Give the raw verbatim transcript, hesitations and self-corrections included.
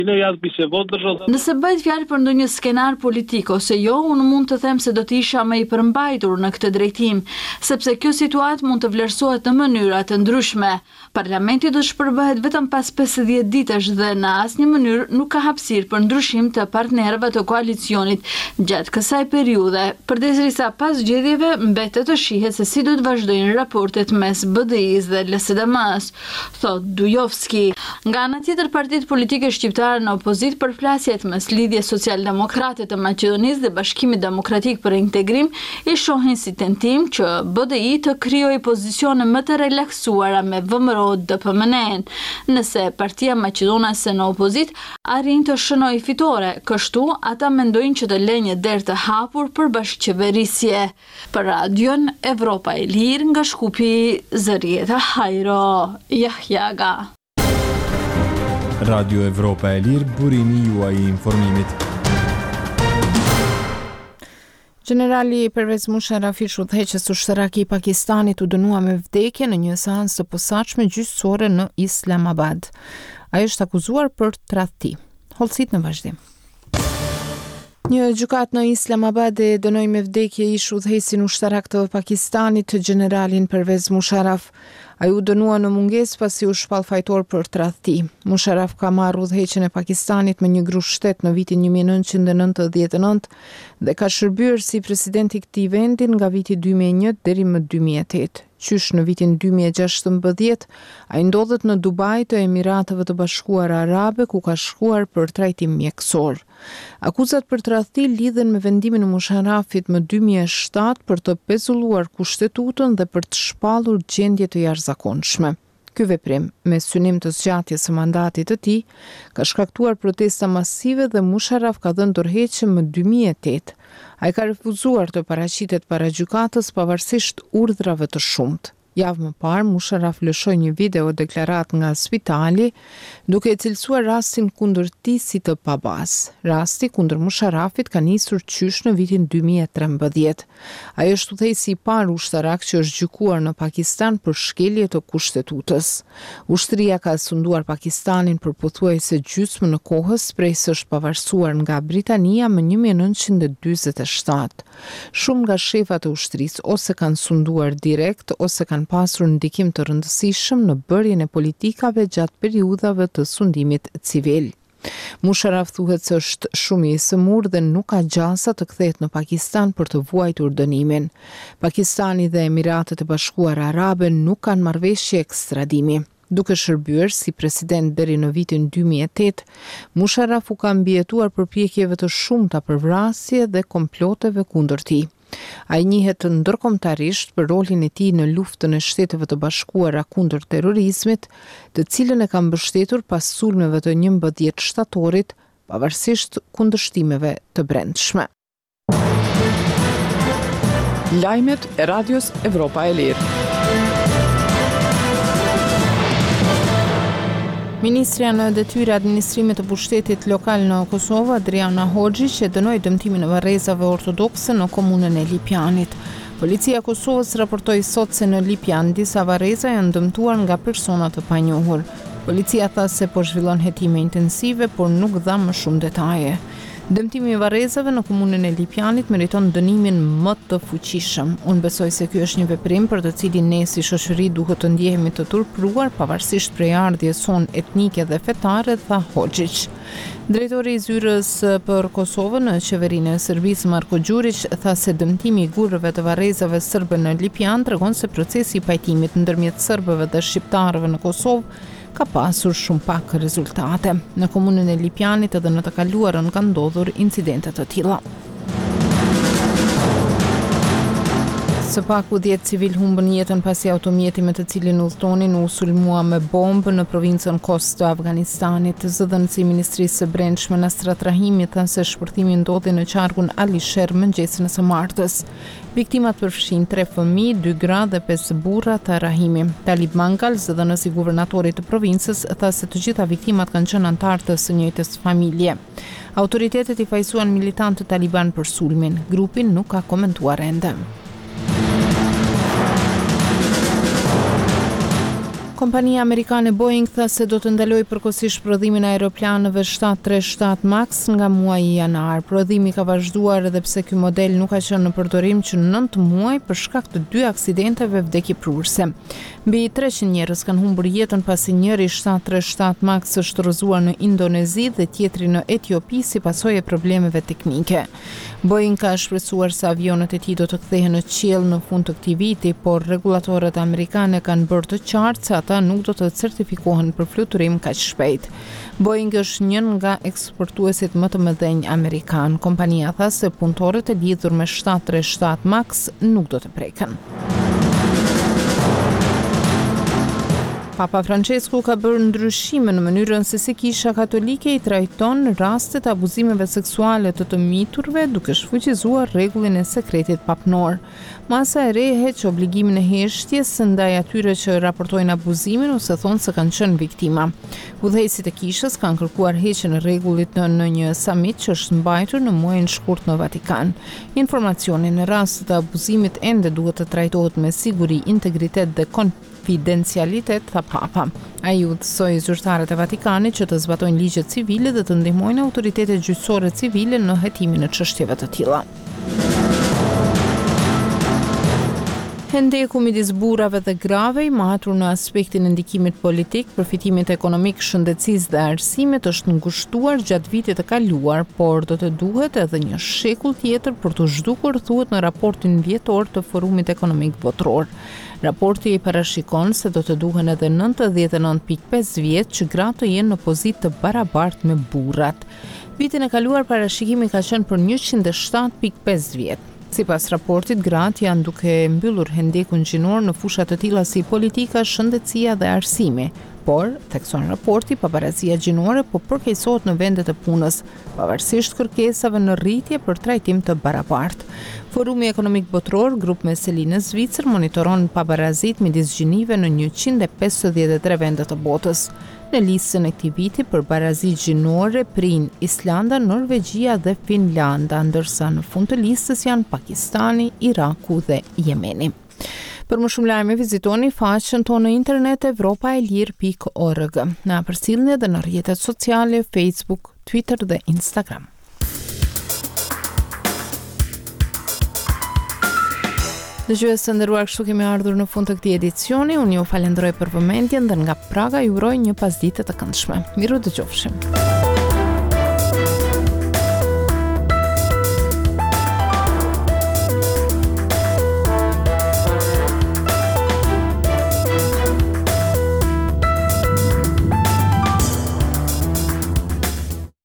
Nëse bëhet fjalë për ndonjë skenar politik ose jo, unë mund të them se do të isha më i përmbajtur në këtë drejtim, sepse kjo situatë mund të vlerësohet në mënyra të ndryshme. Parlamenti do shpërbëhet vetëm pas pesëdhjetë ditësh dhe në asnjë mënyrë nuk ka hapësirë për ndryshim të partnerëve të koalicionit gjatë kësaj periudhe, përderisa pas zgjedhjeve mbetet të shihet se si do të vazhdojnë raportet mes B D I-s dhe L S D M-s, thot Dujovski. Nga ana tjetër, partitë politike shqiptare në opozit për flasjet mes lidhjes social-demokrate të Maqedonisë dhe Bashkimit Demokratik për Integrim i shohin si tentim që B D I të krijojë pozicione më të relaksuara me V M R O D P M N, nëse Partia Maqedonase në opozit arrin të shënojë fitore, kështu ata mendojnë që të lënë një derë të hapur për bashkëqeverisje. Për Radion Evropa e Lirë nga Shkupi, Zërieta Hajro, Jahjaga. Radio Evropa e Lirë, burimi juaj i informimit. Generali Pervez Musharraf, udhëheqës ushtarak i Pakistanit, u dënua me vdekje në një seancë të posaçme gjyqësore në Islamabad. Ai është akuzuar për tradhti. Hollësit në vazhdim. Një gjykat në Islamabad e dënoi me vdekje ish udhëheqësin ushtarak të Pakistanit, generalin Pervez Musharraf. Ai u dënua në mungesë pasi u shpall fajtor për tradhti. Musharraf ka marrë udhëheqjen e Pakistanit me një grup shtet në vitin një mijë e nëntëqind e nëntëdhjetë e nëntë dhe ka shërbyer si president i këtij vendi nga viti dy mijë e një deri më dy mijë e tetë. Qysh në vitin dy mijë e gjashtëmbëdhjetë, ai ndodhet në Dubai të Emirateve të Bashkuara Arabe, ku ka shkuar për trajtim mjekësor. Akuzat për tradhti lidhen me vendimin e Musharrafit më dy mijë e shtatë për të pezulluar kushtetutën dhe për të shpallur gjendje të jashtëzakonshme. Ky veprim, me synim të zgjatjes së mandatit të tij, ka shkaktuar protesta masive dhe Musharraf ka dhënë dorëheqje më dy mijë e tetë. Ai ka refuzuar të paraqitet para gjykatës pavarësisht urdhrave të shumtë. Javë më parë, Musharraf lëshoi një video deklarat nga spitali, duke e cilësuar rastin kundër tij si të pabas. Rasti kundër Musharrafit ka nisur qysh në vitin dy mijë e trembëdhjetë. Ai është udhëheqësi i parë ushtarak që është gjykuar në Pakistan për shkelje të kushtetutës. Ushtria ka sunduar Pakistanin për pothuajse gjysmë në kohës prej së është pavarësuar nga Britania më një mijë e nëntëqind e dyzet e shtatë. Shumë nga shefat e ushtrisë ose kanë sunduar direkt ose kanë pasur ndikim të rëndësishëm në bërjen e politikave gjatë periudhave të sundimit civil. Musharraf thuhet se është shumë i sëmur dhe nuk ka gjasa të kthehet në Pakistan për të vuajtur dënimin. Pakistani dhe Emiratet e Bashkuara Arabe nuk kanë marrëveshje ekstradimi. Duke shërbyer si president deri në vitin dy mijë e tetë, Musharraf u ka mbijetuar përpjekjeve të shumta për vrasje dhe komploteve kundër tij. Ai njihet ndërkombëtarisht për rolin e tij në luftën e Shteteve të Bashkuara kundër terrorizmit, të cilën e ka mbështetur pas sulmeve të njëmbëdhjetë shtatorit, pavarësisht kundërshtimeve të brendshme. Lajmet e Radios Evropa e Lirë. Ministrja në detyrë administrimit të pushtetit lokal në Kosovë, Adriana Hoxhić, e dënoi dëmtimin e varrezave ortodokse në komunën e Lipjanit. Policia e Kosovës raportoi sot se në Lipjan disa varreza janë dëmtuar nga persona të panjohur. Policia tha se po zhvillon hetime intensive, por nuk dha më shumë detaje. Dëmtimi i varrezave në komunën e Lipjanit meriton dënimin më të fuqishëm. Unë besoj se ky është një veprim për të cilin ne si shoqëri duhet të ndjehemi të turpruar pavarësisht prej ardhjes sonë etnike dhe fetare, tha Hoxhić. Drejtori i zyrës për Kosovën në qeverinë e Serbisë, Marko Đurić, tha se dëmtimi i gurrëve të varrezave serbe në Lipjan tregon se procesi i pajtimit ndërmjet serbëve dhe shqiptarëve në Kosovë ka pasur shumë pak rezultate. Në komunën e Lipjanit edhe në të kaluarën kanë ndodhur incidente të tilla. Së paku dhjetë civil humbën jetën pasi automjeti me të cilin udhtonin u sulmua me bombë në provincën Kos të Afganistanit. Zëdhënësi i Ministrisë së Brendshme Nasrat Rahimi tha se shpërthimi ndodhi në qarkun Alisher mëngjesin e së martës. Viktimat përfshin tre fëmijë, dy gra dhe pesë burra, tha Rahimi. Talib Mangal, zëdhënësi i guvernatorit të provincës, tha se të gjitha viktimat kanë qenë anëtar të së njëjtës familje. Autoritetet i fajsuan militantë taliban për sulmin. Grupi nuk ka komentuar ende. Kompania amerikane Boeing tha se do të ndalojë përkohësisht prodhimin e aeroplanëve shtat tre shtat Max nga muaji janar. Prodhimi ka vazhduar edhe pse ky model nuk ka qenë në përdorim që nëntë muaj për shkak të dy aksidenteve vdekjeprurse. Mbi treqind njerëz kanë humbur jetën pasi njëri shtat tre shtat Max është rrëzuar në Indonezi dhe tjetri në Etiopi si pasojë e problemeve teknike. Boeing ka shpresuar se avionët e tij do të kthehen në qiell në fund të këtij viti, por rregullatorët amerikanë kanë bërë të qartë se ata nuk do të certifikohen për fluturim kaq shpejt. Boeing është një nga eksportuesit më të mëdhenj amerikan. Kompania tha se punëtorët e lidhur me shtat tre shtat Max nuk do të preken. Papa Francesku ka bërë ndryshime në mënyrën se si Kisha Katolike i trajton rastet e abuzimeve seksuale të të miturve, duke shfuqizuar rregullin e sekretit papnor. Masa e re heq obligimin e heshtjes ndaj atyre që raportojnë abuzimin ose thonë se kanë qenë viktima. Udhëheqësit e Kishës kanë kërkuar heqjen e rregullit në, në një samit që është mbajtur në muajin shkurt në Vatikan. Informacioni në rast të abuzimit ende duhet të trajtohet me siguri, integritet dhe konfidencialitet, tha Papa. Ai udhësoi zyrtarët e Vatikanit që të zbatojnë ligjet civile dhe të ndihmojnë autoritetet gjyqësore civile në hetimin e çështjeve të tilla. Hendeku midis burrave dhe grave i matur në aspektin e ndikimit politik, përfitimit ekonomik, shëndetësisë dhe arsimit është ngushtuar gjatë vitit të kaluar, por do të duhet edhe një shekull tjetër për të zhdukur, thuhet në raportin vjetor të Forumit Ekonomik Botror. Raporti i parashikon se do të duhen edhe nëntëdhjetë e nëntë pikë pesë vjet që gratë të jenë në pozitë të barabartë me burrat. Vitin e kaluar parashikimi ka qenë për njëqind e shtatë pikë pesë vjet. Sipas raportit, gratë janë duke mbyllur hendekun gjinor në fusha të tilla si politika, shëndetësia dhe arsimi. Por, thekson raporti, pabarazia gjinore po përkeqësohet në vendet e punës, pavarësisht kërkesave në rritje për trajtim të barabartë. Forumi Ekonomik Botror, grup me selinë në Zvicër, monitoron pabarazit midis gjinive në njëqind e pesëdhjetë e tre vende të botës. Në listën e këtij viti për barazi gjinore prin Islanda, Norvegjia dhe Finlanda, ndërsa në fund të listës janë Pakistani, Iraku dhe Jemeni. Për më shumë lajme vizitoni faqen tonë në internet evropaelir pikë org. Na përcjellni edhe në rrjetet sociale, Facebook, Twitter dhe Instagram. Dëgjues të nderuar, kështu kemi ardhur në fund të këtij edicioni. Unë ju falenderoj për vëmendjen dhe nga Praga ju uroj një pasditë të këndshme. Miru dëgjofshim.